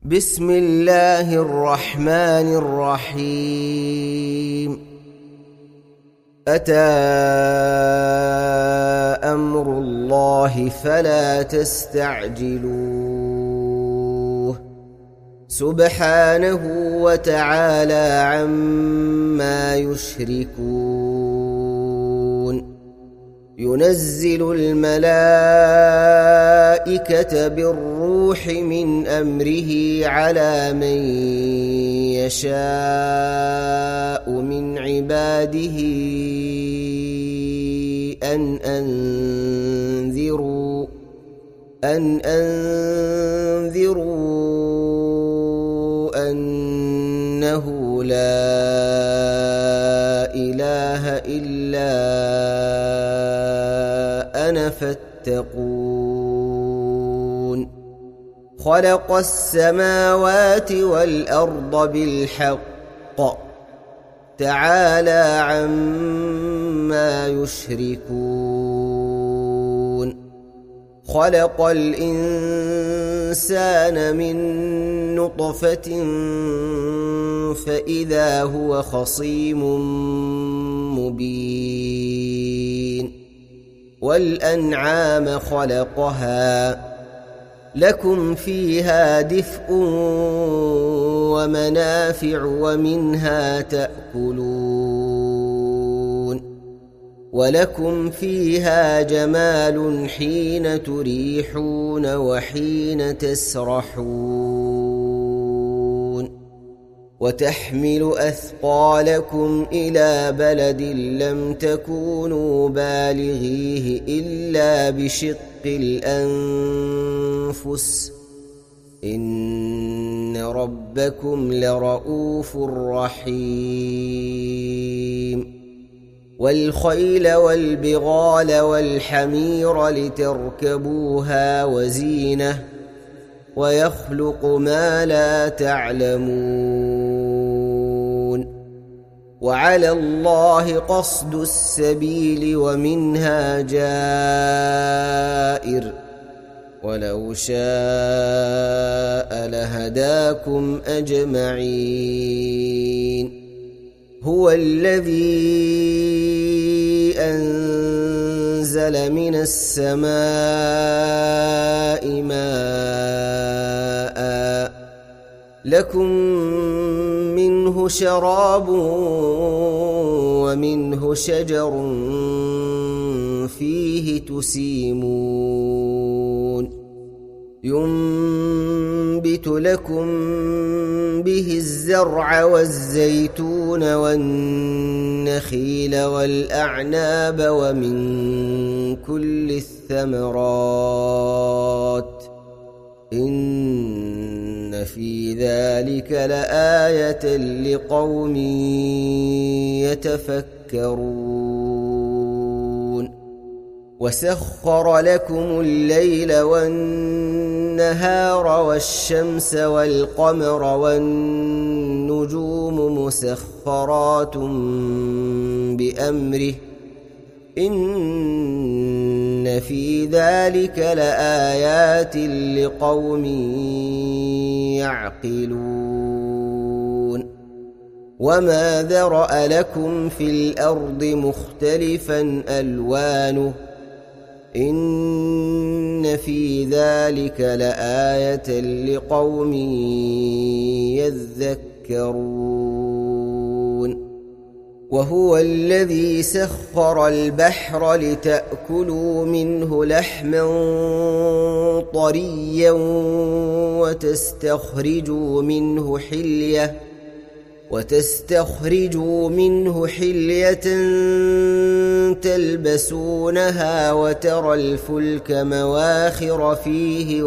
بسم الله الرحمن الرحيم. أتى أمر الله فلا تستعجلوه سبحانه وتعالى عما يشركون. ينزل الملائكة بالروح من أمره على من يشاء من عباده أن أنذروا أنه لا إله إلا أنا فاتقون. خلق السماوات والأرض بالحق تعالى عما يشركون. خلق الإنسان من نطفة فإذا هو خصيم مبين. والأنعام خلقها لكم فيها دفء ومنافع ومنها تأكلون. ولكم فيها جمال حين تريحون وحين تسرحون. وتحمل أثقالكم إلى بلد لم تكونوا بالغيه إلا بشق الأنفس إن ربكم لرؤوف رحيم. والخيل والبغال والحمير لتركبوها وزينة ويخلق ما لا تعلمون. وعلى الله قصد السبيل ومنها جائر ولو شاء لهداكم أجمعين. هو الذي أنزل من السماء ماء لكم منه شراب ومنه شجر فيه تسيمون. ينبت لكم به الزرع والزيتون والنخيل والأعناب ومن كل الثمرات إن في ذلك لآية لقوم يتفكرون. وسخر لكم الليل والنهار والشمس والقمر والنجوم مسخرات بأمره إن في ذلك لآيات لقوم يعقلون. وما ذرأ لكم في الأرض مختلفا ألوانه إن في ذلك لآية لقوم يذكرون. وهو الذي سخر البحر لتأكلوا منه لحما طريا وتستخرجوا منه حلية تلبسونها وترى الفلك مواخر فيه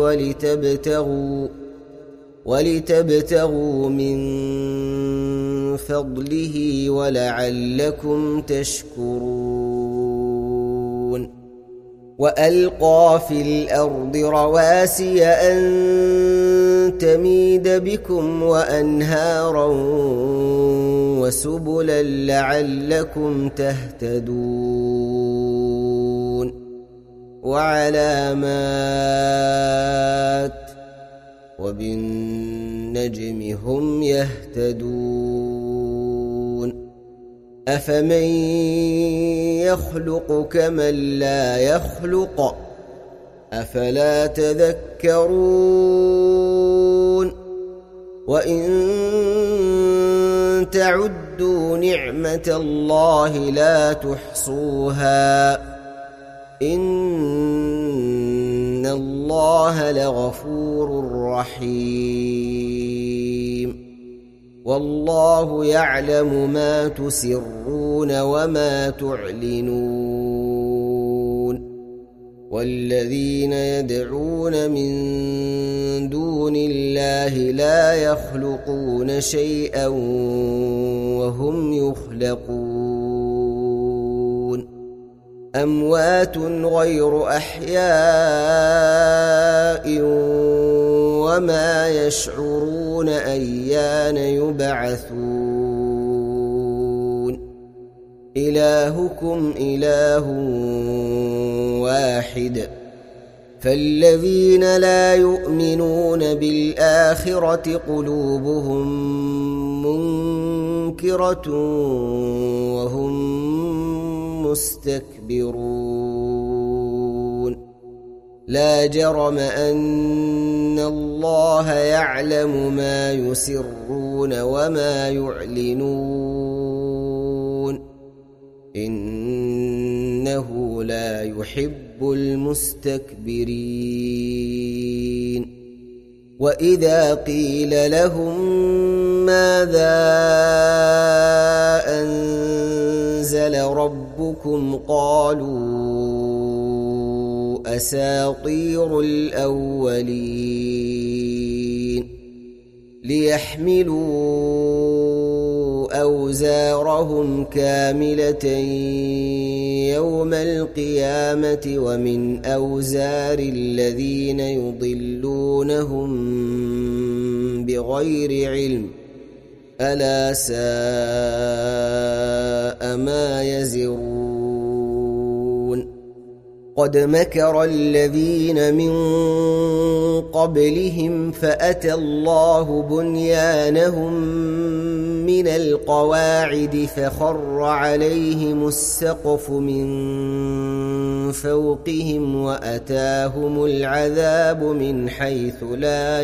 ولتبتغوا من فضله ولعلكم تشكرون. وألقى في الأرض رواسي أن تميد بكم وأنهارا وسبلا لعلكم تهتدون. وعلامات وبالنجم هم يهتدون أفمن يخلق كمن لا يخلق أفلا تذكرون وإن تعدوا نعمة الله لا تحصوها إن الله لغفور رحيم والله يعلم ما تسرون وما تعلنون والذين يدعون من دون الله لا يخلقون شيئا وهم يخلقون أموات غير أحياء وما يشعرون أيان يبعثون إلهكم إله واحد فالذين لا يؤمنون بالآخرة قلوبهم منكرة وهم مستكبرون لا جرم أن الله يعلم ما يسرون وما يعلنون إنه لا يحب المستكبرين وإذا قيل لهم ماذا أنزل ربكم قالوا أساطير الأولين ليحملوا أوزارهم كاملة يوم القيامة ومن أوزار الذين يضلونهم بغير علم ألا ساء ما يزرون قد مكر الذين من قبلهم فأتى الله بنيانهم من القواعد فخر عليهم السقف من فوقهم وأتاهم العذاب من حيث لا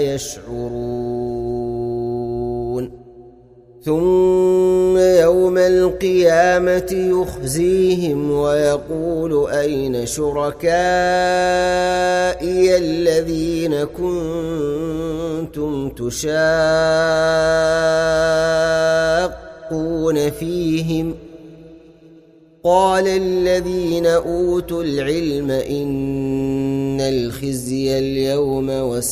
يشعرون ثم يوم القيامة يخزيهم ويقول أين شركائي الذين كنتم تشاقون فيهم قال الذين أوتوا العلم إن الخزي اليوم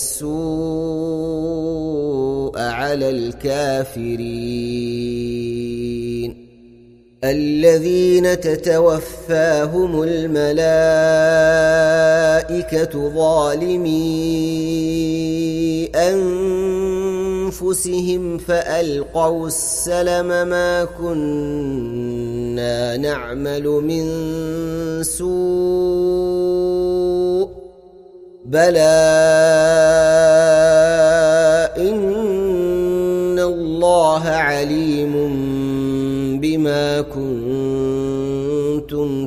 والسوء على الكافرين الذين تتوفاهم الملائكة ظالمي أنفسهم فألقوا السلم ما كنا نعمل من سوء بلى إن الله عليم بما كنتم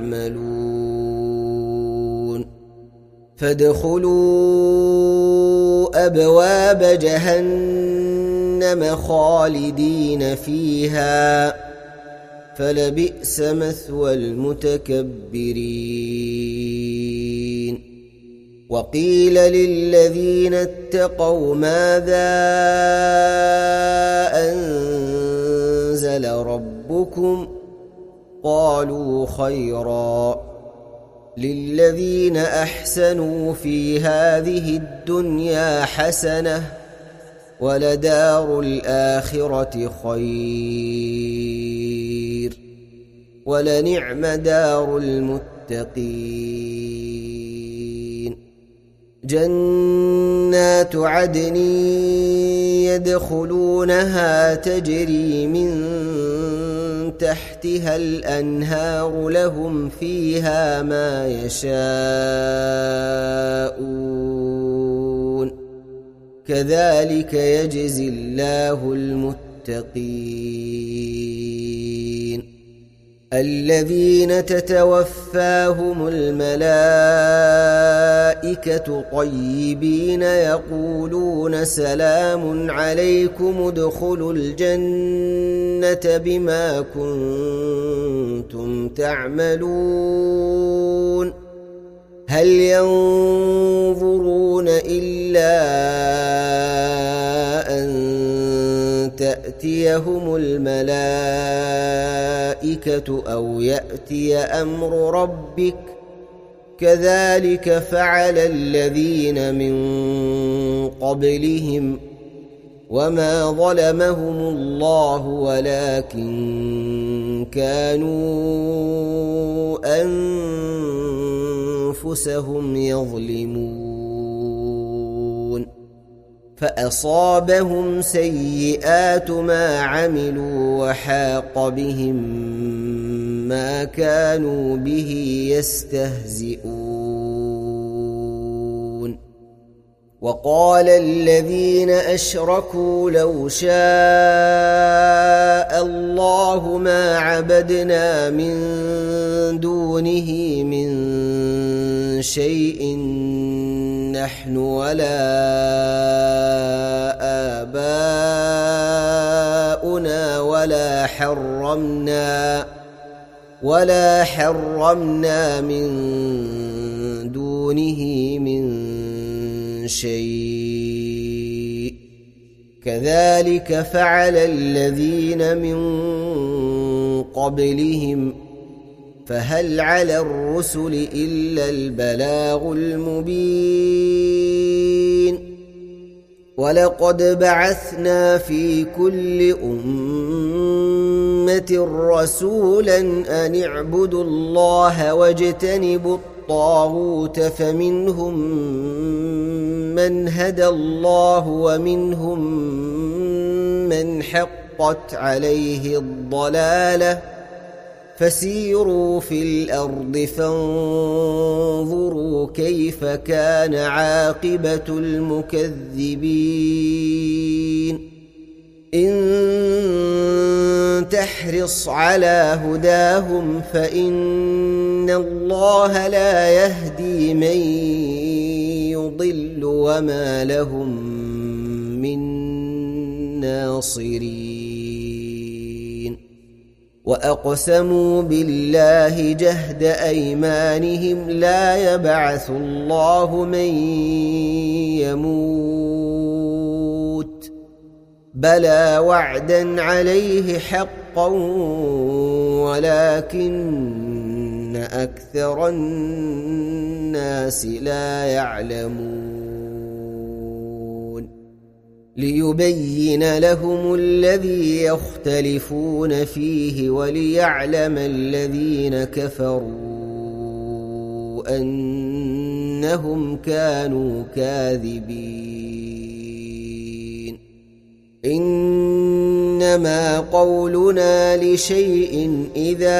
تعملون فادخلوا أبواب جهنم خالدين فيها فلبئس مثوى المتكبرين وقيل للذين اتقوا ماذا أنزل ربكم قالوا خيرا للذين أحسنوا في هذه الدنيا حسنة ولدار الآخرة خير ولنعم دار المتقين جنات عدن يدخلونها تجري من تحتها الأنهار لهم فيها ما يشاءون كذلك يجزي الله المتقين الذين تتوفاهم الملائكة طيبين يقولون سلام عليكم ادخلوا الجنة بما كنتم تعملون هل ينظرون إلا أن تأتيهم الملائكة أو يأتي أمر ربك كذلك فعل الذين من قبلهم وما ظلمهم الله ولكن كانوا أنفسهم يظلمون فأصابهم سيئات ما عملوا وحاق بهم ما كانوا به يستهزئون وقال الذين أشركوا لو شاء الله ما عبدنا من دونه من شيء نحن ولا آباؤنا ولا حرمنا من دونه من شيء كذلك فعل الذين من قبلهم فهل على الرسل إلا البلاغ المبين ولقد بعثنا في كل أمة رسولا أن اعبدوا الله واجتنبوا الطاغوت فمنهم من هدى الله ومنهم من حقت عليه الضلالة فسيروا في الأرض فانظروا كيف كان عاقبة المكذبين إن تحرص على هداهم فإن الله لا يهدي من يضل وما لهم من ناصرين وأقسموا بالله جهد أيمانهم لا يبعث الله من يموت بلى وعدا عليه حقا ولكن أكثر الناس لا يعلمون ليبين لهم الذي يختلفون فيه وليعلم الذين كفروا أنهم كانوا كاذبين إنما قولنا لشيء إذا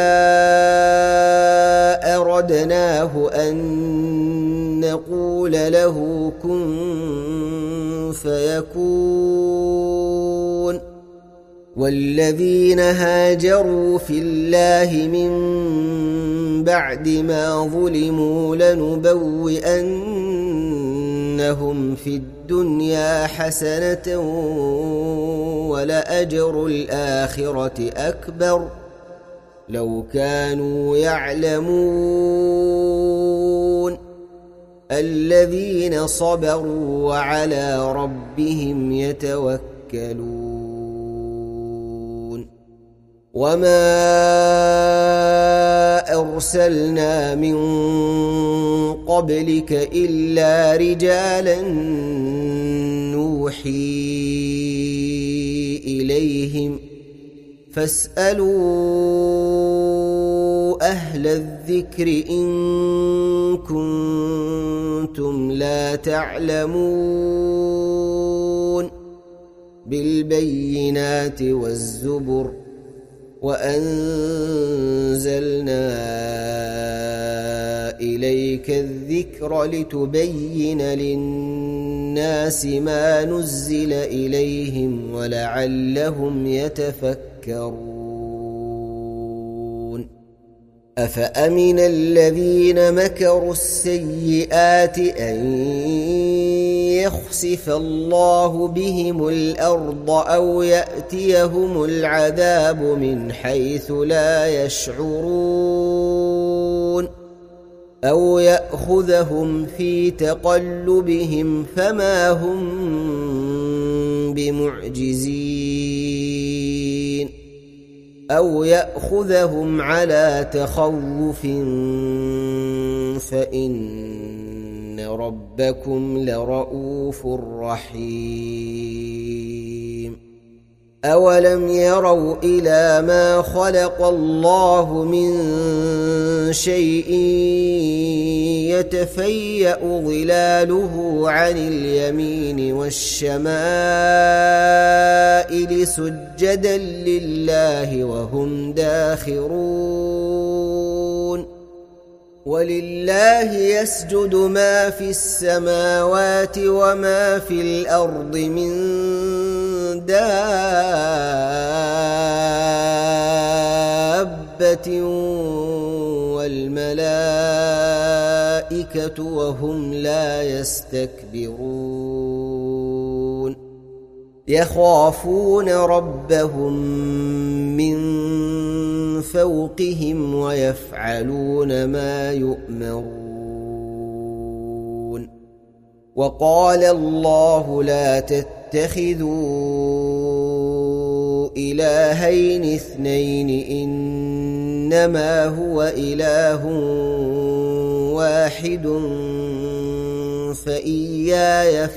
أردناه أن نقول له كن فيكون والذين هاجروا في الله من بعد ما ظلموا لنبوئنهم في الدنيا حسنة ولأجر الآخرة أكبر لو كانوا يعلمون الذين صبروا وعلى ربهم يتوكلون وما أرسلنا من قبلك إلا رجالا نوحي إليهم فاسألوا أهل الذكر إن كنتم لا تعلمون بالبينات والزبر وأنزلنا إليك الذكر لتبين للناس ما نزل إليهم ولعلهم يتفكرون أفأمن الذين مكروا السيئات أن يخسف الله بهم الأرض أو يأتيهم العذاب من حيث لا يشعرون أو يأخذهم في تقلبهم فما هم بمعجزين أو يأخذهم على تخوف فإن ربكم لرؤوف رحيم أولم يروا إلى ما خلق الله من شيء يتفيأ ظلاله عن اليمين والشمائل سجدا لله وهم داخرون ولله يسجد ما في السماوات وما في الأرض من دابة والملائكة وهم لا يستكبرون يخافون ربهم من فوقهم ويفعلون ما يؤمرون وقال الله لا تتخذوا إلهين اثنين إنما هو إله واحد فإياي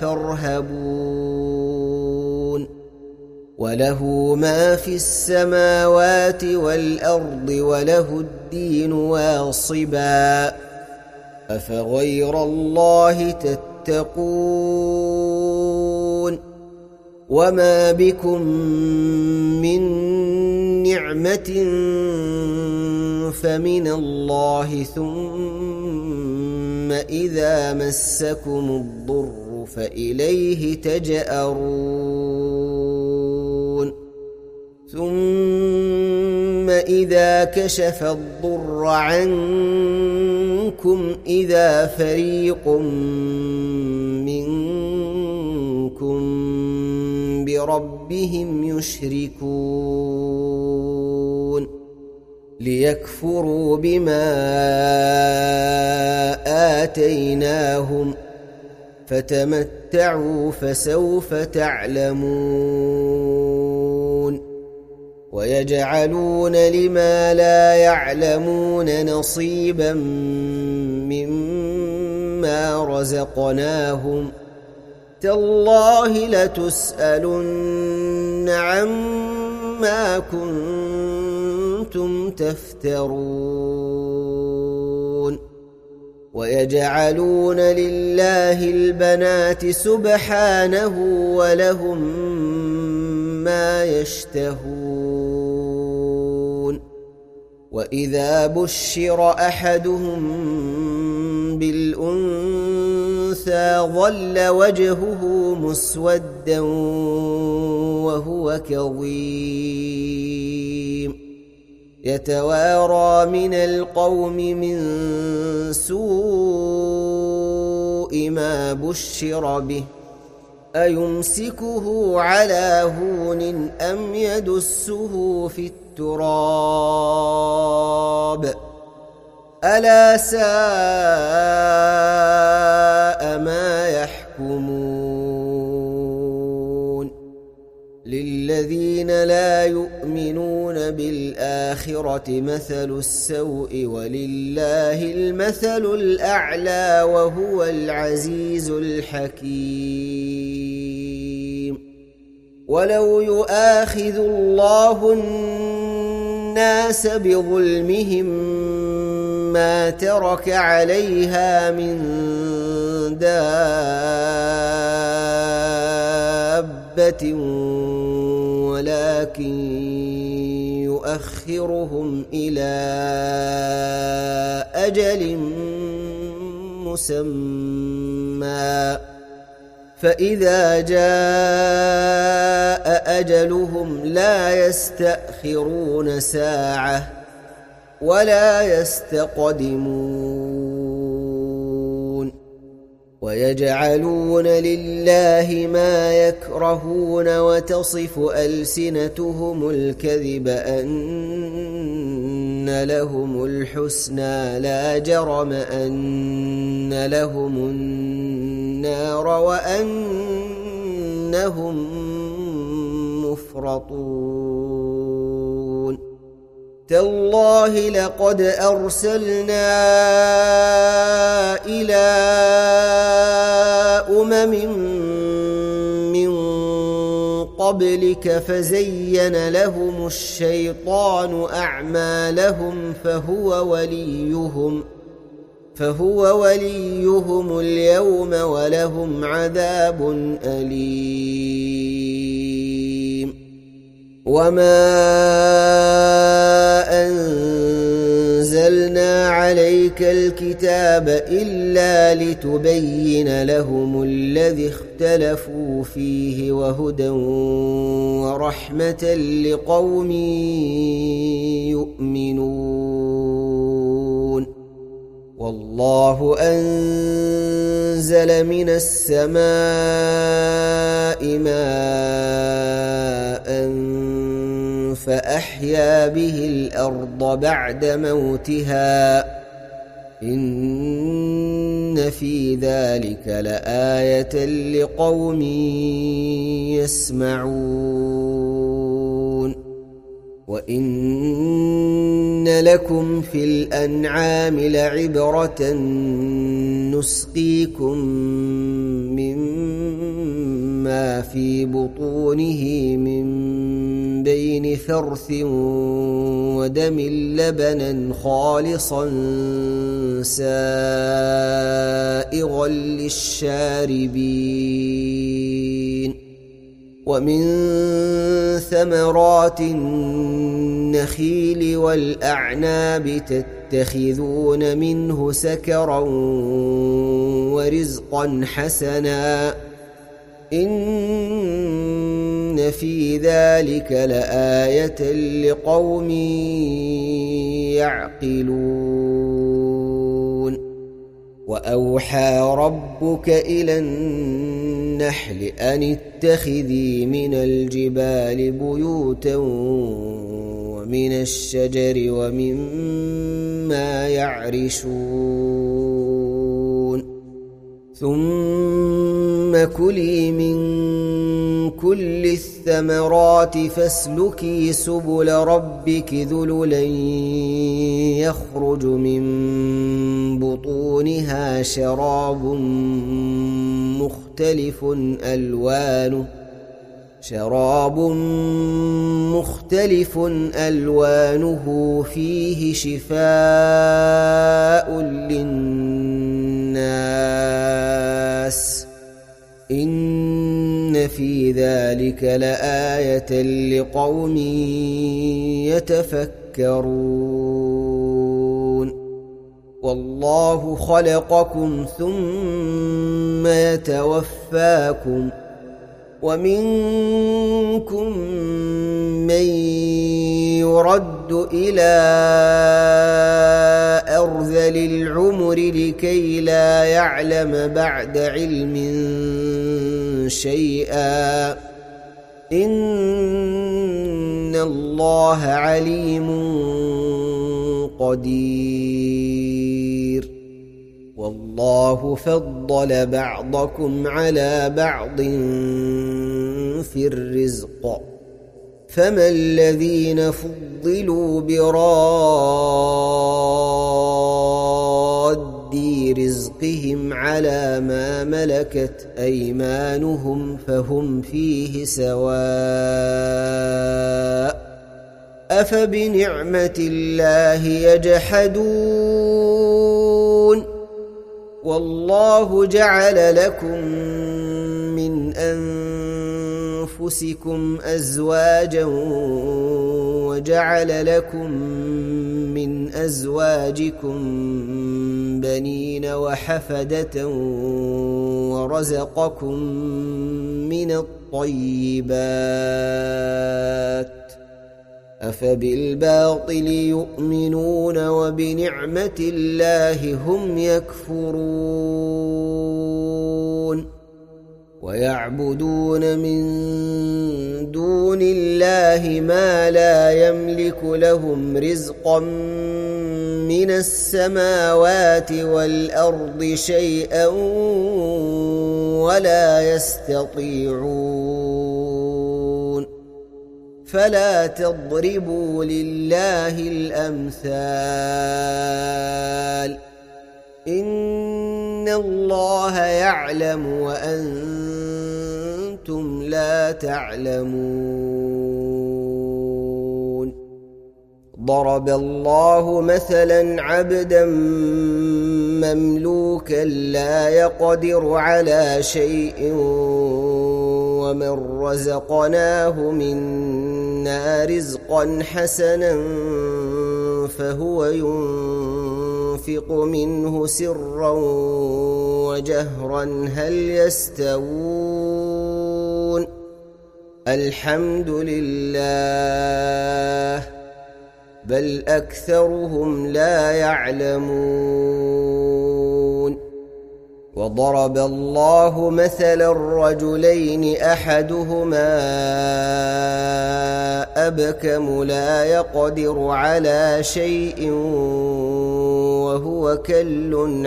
فارهبون وله ما في السماوات والأرض وله الدين واصبا أفغير الله تتقون وما بكم من نعمة فمن الله ثم إذا مسكم الضر فإليه تجأرون ثم إذا كشف الضر عنكم إذا فريق منكم بربهم يشركون ليكفروا بما آتيناهم فتمتعوا فسوف تعلمون ويجعلون لما لا يعلمون نصيبا مما رزقناهم تالله لتسألن عما كنتم تفترون ويجعلون لله البنات سبحانه ولهم ما يشتهون وإذا بشر أحدهم بالأنثى ظل وجهه مسودا وهو كظيم يتوارى من القوم من سوء ما بشر به أيمسكه على هون أم يدسه في التراب ألا ساء ما يحكمون للذين لا يؤمنون بالآخرة مثل السوء ولله المثل الأعلى وهو العزيز الحكيم ولو يؤاخذ الله الناس بظلمهم ما ترك عليها من دابة ولكن يؤخرهم إلى أجل مسمى فإذا جاء أجلهم لا يستأخرون ساعة ولا يستقدمون ويجعلون لله ما يكرهون وتصف ألسنتهم الكذب أن لهم الحسنى لا جرم أن لهم النار وأنهم مفرطون تالله لقد أرسلنا إلى من قبلك فزين لهم الشيطان أعمالهم فهو وليهم اليوم ولهم عذاب أليم وما أنزلنا عليك الكتاب إلا لتبين لهم الذي اختلفوا فيه وهدى ورحمة لقوم يؤمنون والله أنزل من السماء ماء فأحيا به الأرض بعد موتها إن في ذلك لآية لقوم يسمعون وإن لكم في الأنعام لعبرة نسقيكم مما في بطونه من بين فرث ودم لبنا خالصا سائغا للشاربين ومن ثمرات النخيل والأعناب تتخذون منه سكرا ورزقا حسنا إن في ذلك لآية لقوم يعقلون وأوحى ربك إلى النحل أن اتخذي من الجبال بيوتا ومن الشجر ومما يعرشون ثم كلي من كل الثمرات فاسلكي سبل ربك ذللا يخرج من بطونها شراب مختلف ألوانه فيه شفاء للناس إن في ذلك لآية لقوم يتفكرون والله خلقكم ثم يتوفاكم ومنكم من يرد إلى أرذل العمر لكي لا يعلم بعد علم شيئا إن الله عليم قدير والله فضل بعضكم على بعض في الرزق فما الذين فضلوا براد رزقهم على ما ملكت أيمانهم فهم فيه سواء أفبنعمة الله يجحدون والله جعل لكم من أنفسكم أزواجا وجعل لكم من أزواجكم بنين وحفدة ورزقكم من الطيبات أفبالباطل يؤمنون وبنعمة الله هم يكفرون ويعبدون من دون الله ما لا يملك لهم رزقا من السماوات والأرض شيئا ولا يستطيعون فلا تضربوا لله الأمثال إن الله يعلم وأنتم لا تعلمون ضرب الله مثلا عبدا مملوكا لا يقدر على شيء ومن رزقناه منا رزقا حسنا فهو ينفق منه سرا وجهرا هل يستوون الحمد لله بل أكثرهم لا يعلمون وضرب الله مثلا الرجلين أحدهما أبكم لا يقدر على شيء وهو كل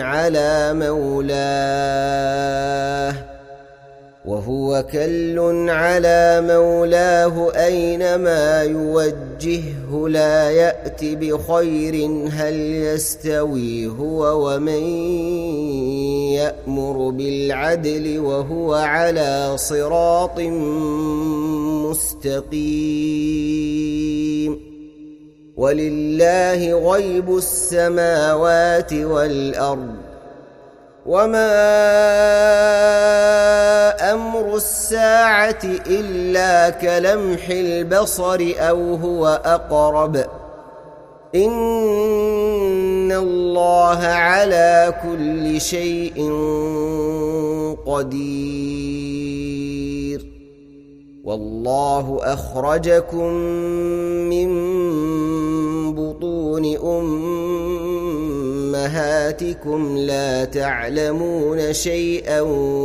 على مولاه أينما يوجهه لا يأت بخير هل يستوي هو ومن يأمر بالعدل وهو على صراط مستقيم ولله غيب السماوات والأرض وما أمر الساعة إلا كلمح البصر أو هو أقرب إن الله على كل شيء قدير والله أخرجكم من بطون أمهاتكم لا تعلمون شيئا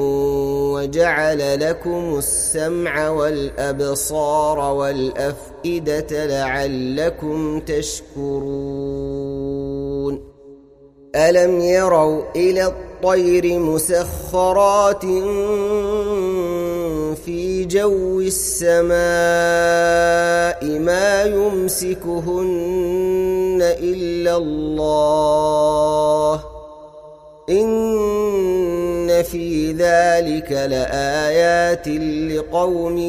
وجعل لكم السمع والأبصار والأفئدة لعلكم تشكرون ألم يروا إلى الطير مسخرات في جو السماء ما يمسكهن إلا الله إن في ذلك لآيات لقوم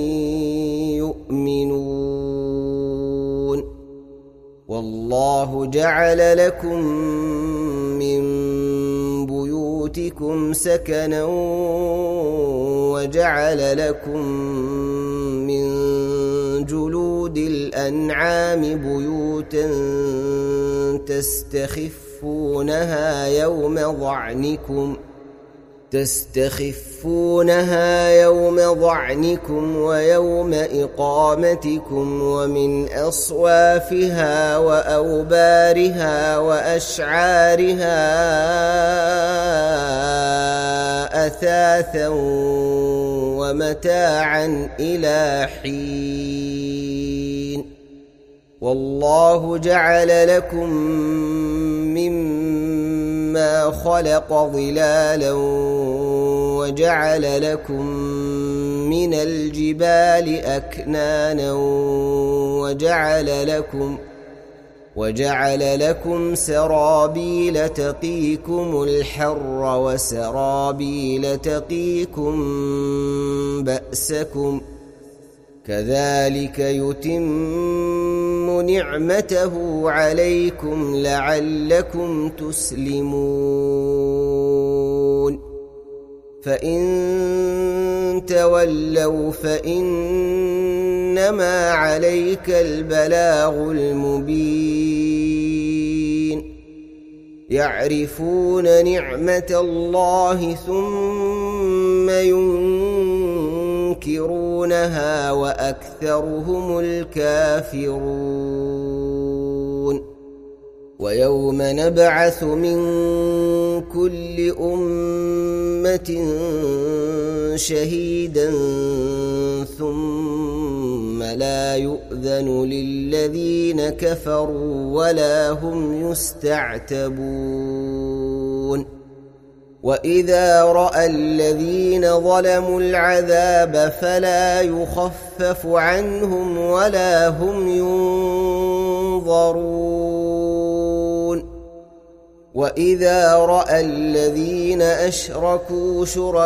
يؤمنون والله جعل لكم من بيوتكم سكنا وجعل لكم من جلود الأنعام بيوتا تستخفونها يوم ضعنكم ويوم إقامتكم ومن أصوافها وأوبارها وأشعارها أثاثا ومتاعا إلى حين والله جعل لكم مما خلق ظلالا وجعل لكم من الجبال أكنانا وجعل لكم سرابيل تقيكم الحر وسرابيل تقيكم بأسكم كذلك يتم نعمته عليكم لعلكم تسلمون فإن تولوا فإنما عليك البلاغ المبين يعرفون نعمة الله ثم ينكرونها وأكثرهم الكافرون ويوم نبعث من كل أمة شهيدا ثم لا يؤذن للذين كفروا ولا هم يستعتبون وإذا رأى الذين ظلموا العذاب فلا يخفف عنهم ولا هم ينظرون وإذا رأى الذين أشركوا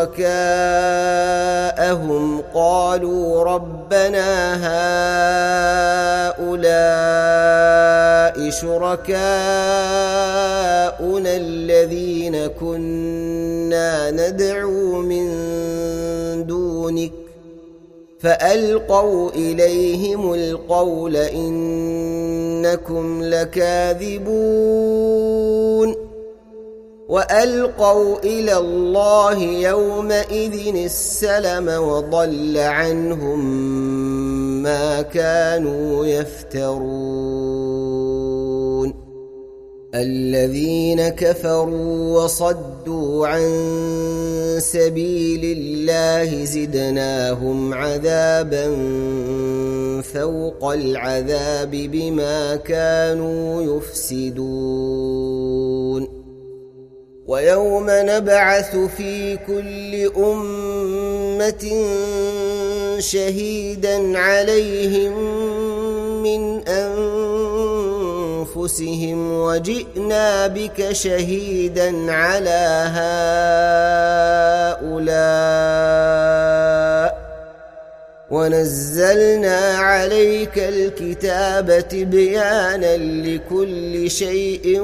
شركاءهم قالوا ربنا هؤلاء شركاؤنا الذين كنا ندعو من دونك فألقوا إليهم القول إنكم لكاذبون وألقوا إلى الله يومئذ السلم وضل عنهم ما كانوا يفترون الذين كفروا وصدوا عن سبيل الله زدناهم عذابا فوق العذاب بما كانوا يفسدون ويوم نبعث في كل أمة شهيدا عليهم من أنفسهم وجئنا بك شهيدا على هؤلاء ونزلنا عليك الكتاب تبيانا لكل شيء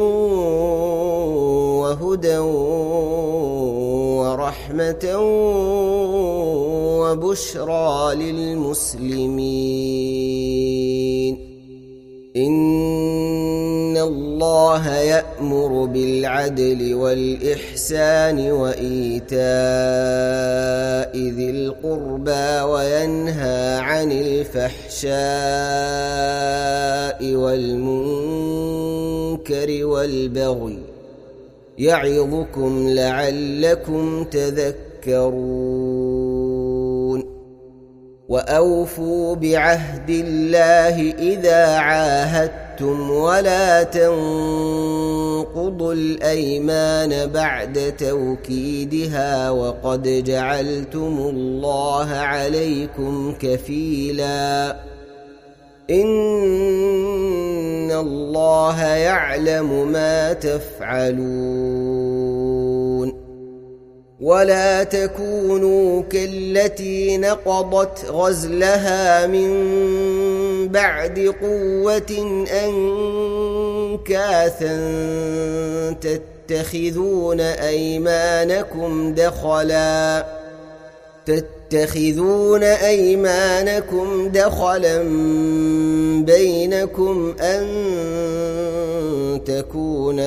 وهدى ورحمة وبشرى للمسلمين إن الله يأمر بالعدل والإحسان وإيتاء ذي القربى وينهى عن الفحشاء والمنكر والبغي يعظكم لعلكم تذكرون وأوفوا بعهد الله إذا عاهدتم ولا تنقضوا الأيمان بعد توكيدها وقد جعلتم الله عليكم كفيلا إن الله يعلم ما تفعلون ولا تكونوا كالتي نقضت غزلها من بعد قوة أنكاثا تتخذون أيمانكم دخلا بينكم أن تكون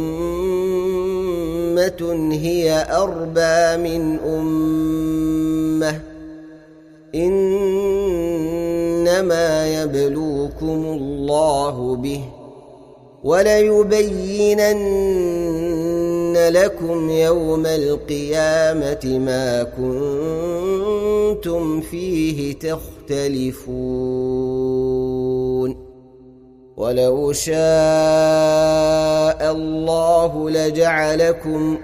أمة هي أربى من أمة إنما يبلوكم الله به وليبينن لكم يوم القيامة ما كنتم فيه تختلفون ولو شاء الله لجعلكم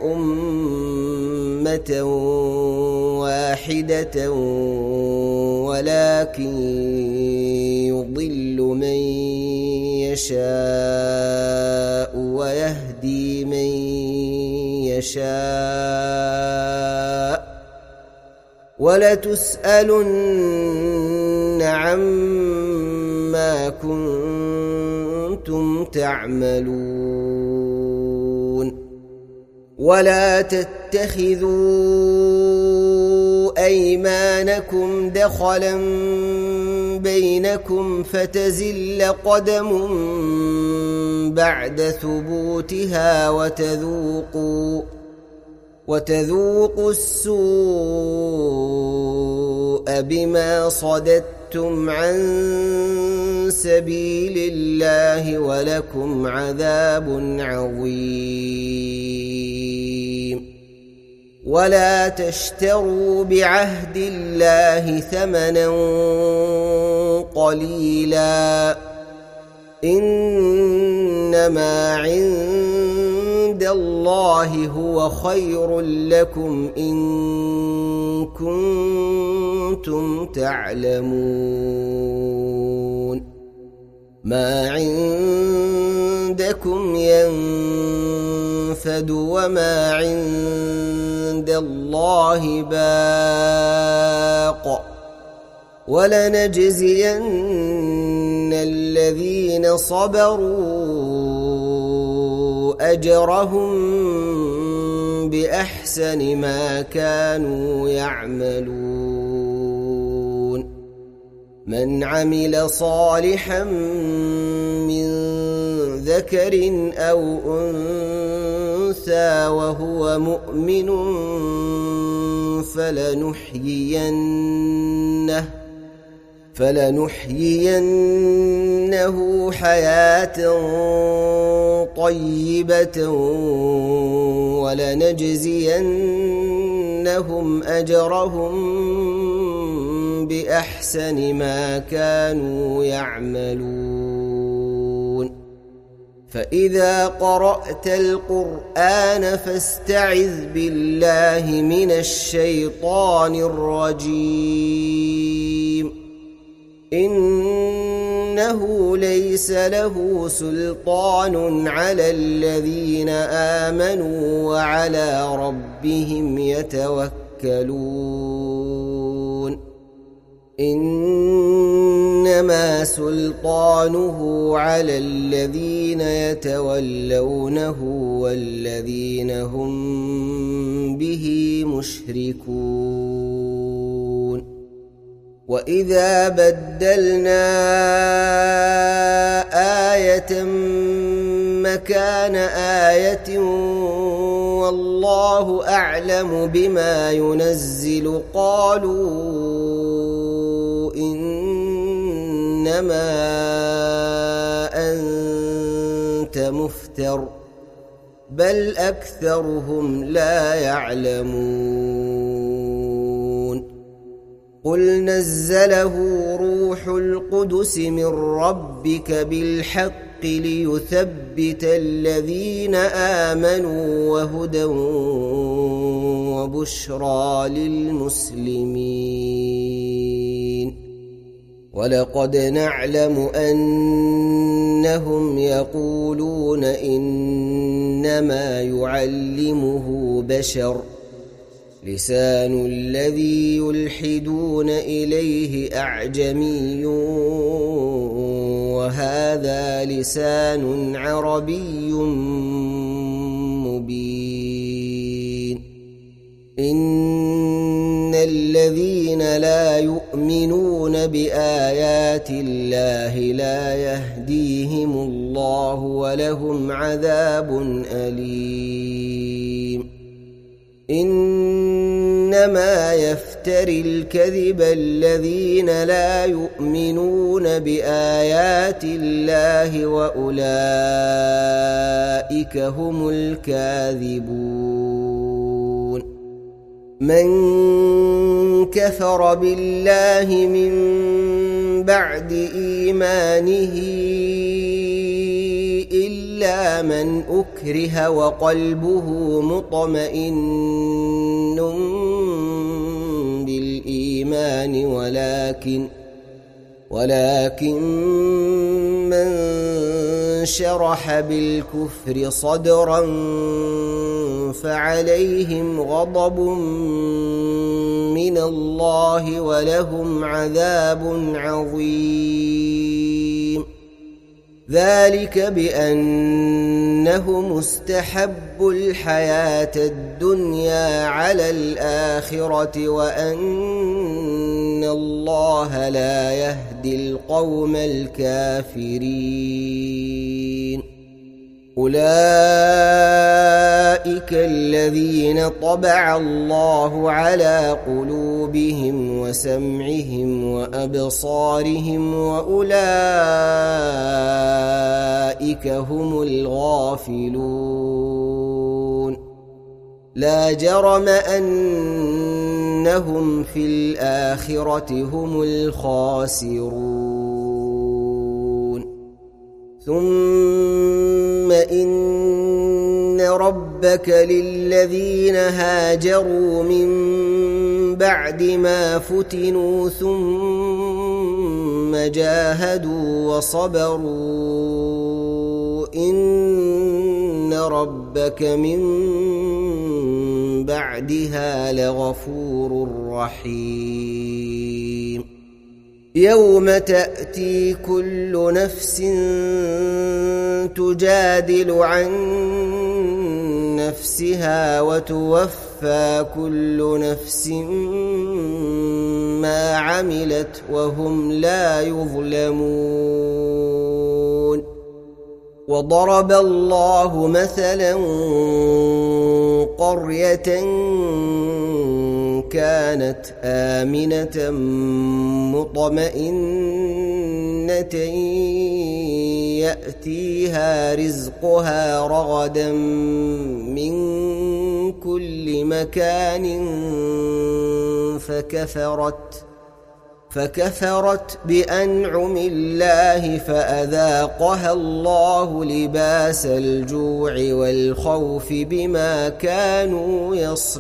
أمة واحدة ولكن يضل من يشاء ويهدي من يشاء ولتسألن عما كنتم تعملون ولا تتخذوا أيمانكم دخلا بينكم فتزل قدم بعد ثبوتها وتذوقوا السوء بما صددتم عن سبيل الله ولكم عذاب عظيم. ولا تشتروا بعهد الله ثمنا قليلا إنما عند الله هو خير لكم إن كنتم تعلمون. ما عندكم ينفد وما عند الله باق ولنجزين الذين صبروا أجرهم بأحسن ما كانوا يعملون. من عمل صالحا من ذكر أو أنثى وهو مؤمن فلنحيينه حياة طيبة ولنجزينهم أجرهم بأحسن ما كانوا يعملون. فإذا قرأت القرآن فاستعذ بالله من الشيطان الرجيم. إنه ليس له سلطان على الذين آمنوا وعلى ربهم يتوكلون. إنما سلطانه على الذين يتولونه والذين هم به مشركون. وإذا بدلنا آية مكان آية والله أعلم بما ينزل قالوا إنما أنت مفتر بل أكثرهم لا يعلمون. قل نزله روح القدس من ربك بالحق ليثبت الذين آمنوا وهدى وبشرى للمسلمين. ولقد نعلم أنهم يقولون إنما يعلمه بشر لسان الذي يلحدون إليه أعجمي وهذا لسان عربي مبين. إن الذين لا يؤمنون بآيات الله لا يهديهم الله ولهم عذاب أليم. إنما يفتري الكذب الذين لا يؤمنون بآيات الله وأولئك هم الكاذبون. من كفر بالله من بعد إيمانه إلا من أكره وقلبه مطمئن بالإيمان ولكن من شرح بالكفر صدرا فعليهم غضب من الله ولهم عذاب عظيم. ذلك بأنهم استحبوا الحياة الدنيا على الآخرة وأن الله لا يهدي القوم الكافرين. أولئك الذين طبع الله على قلوبهم وسمعهم وأبصارهم وأولئك هم الغافلون. لا جرم أنهم في الآخرة هم الخاسرون. ثم إن ربك للذين هاجروا من بعد ما فتنوا ثم جاهدوا وصبروا إن ربك من بعدها لغفور رحيم. يوم تأتي كل نفس تجادل عن نفسها وتوفى كل نفس ما عملت وهم لا يظلمون. وضرب الله مثلا قرية كانت آمنة مطمئنة يأتيها رزقها رغدا من كل مكان فكفرت بأنعم الله فأذاقها الله لباس الجوع والخوف بما كانوا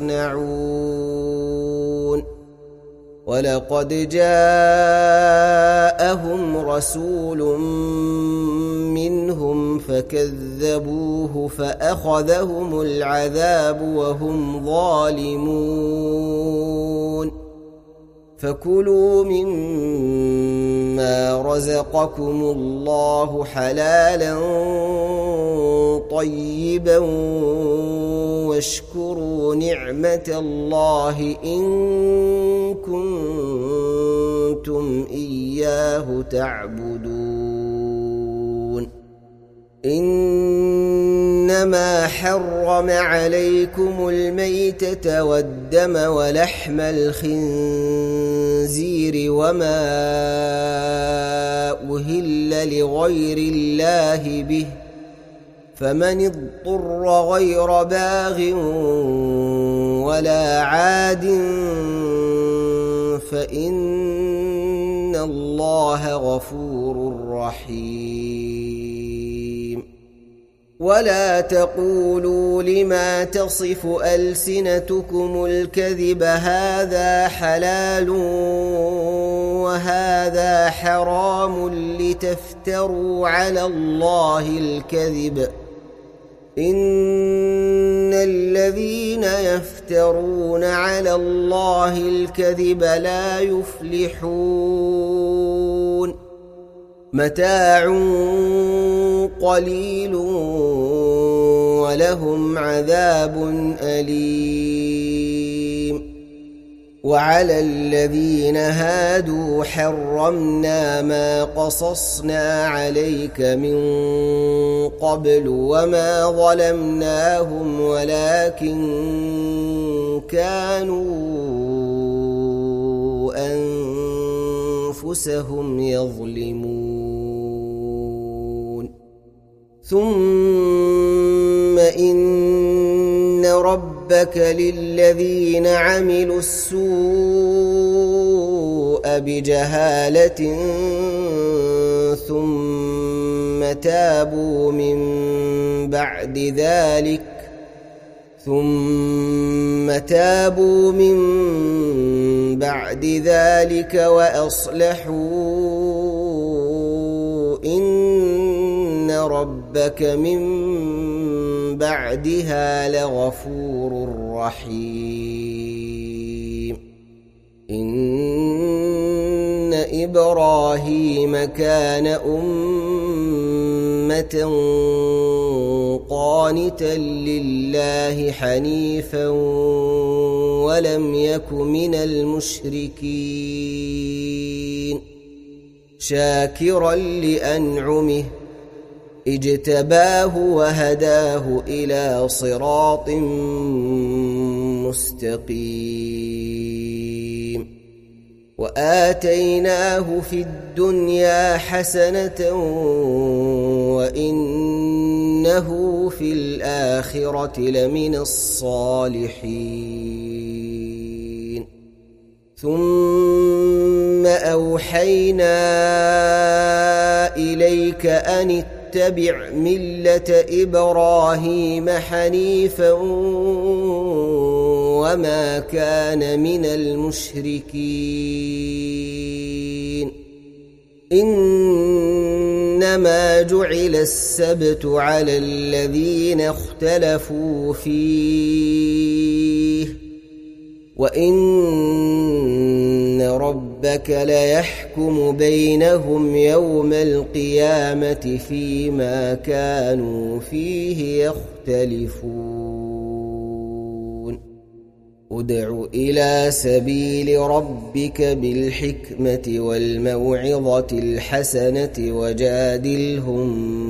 يصنعون. ولقد جاءهم رسول منهم فكذبوه فأخذهم العذاب وهم ظالمون. فكلوا مما رزقكم الله حلالا طيبا واشكروا نعمة الله إن كنتم إياه تعبدون. إنما حرم عليكم الميتة والدم ولحم الخنزير وما أهل لغير الله به فمن اضطر غير باغ ولا عاد فإن الله غفور رحيم. ولا تقولوا لما تصف ألسنتكم الكذب هذا حلال وهذا حرام لتفتروا على الله الكذب إن الذين يفترون على الله الكذب لا يفلحون. متاع قليل ولهم عذاب أليم. وعلى الذين هادوا حرمنا ما قصصنا عليك من قبل وما ظلمناهم ولكن كانوا أنفسهم يظلمون. ثم إن ربك للذين عملوا السوء بجهالة ثم تابوا من بعد ذلك وأصلحوا إن ربك من بعدها لغفور رحيم. إن إبراهيم كان أمة قانتا لله حنيفا ولم يك من المشركين شاكرا لأنعمه اجتباه وهداه إلى صراط مستقيم وآتيناه في الدنيا حسنة وإنه في الآخرة لمن الصالحين ثم أوحينا إليك أن اتبع ملة إبراهيم حنيفا وما كان من المشركين إنما جعل السبت على الذين اختلفوا فيه وإن ربك ليحكم بينهم يوم القيامة فيما كانوا فيه يختلفون ادع إلى سبيل ربك بالحكمة والموعظة الحسنة وجادلهم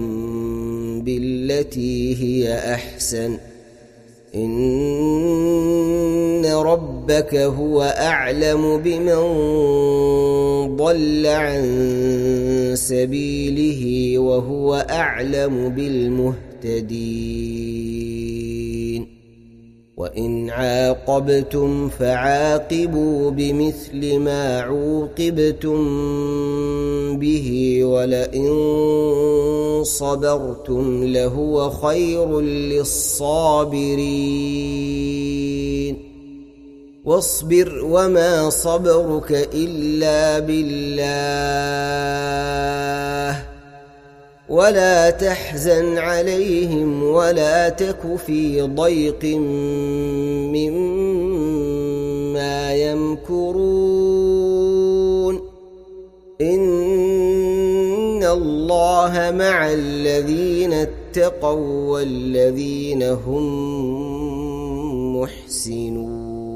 بالتي هي أحسن إن ربك هو أعلم بمن ضل عن سبيله وهو أعلم بالمهتدين وإن عاقبتم فعاقبوا بمثل ما عوقبتم به ولئن صبرتم لهو خير للصابرين واصبر وما صبرك إلا بالله ولا تحزن عليهم ولا تك في ضيق مما يمكرون إن الله مع الذين اتقوا والذين هم محسنون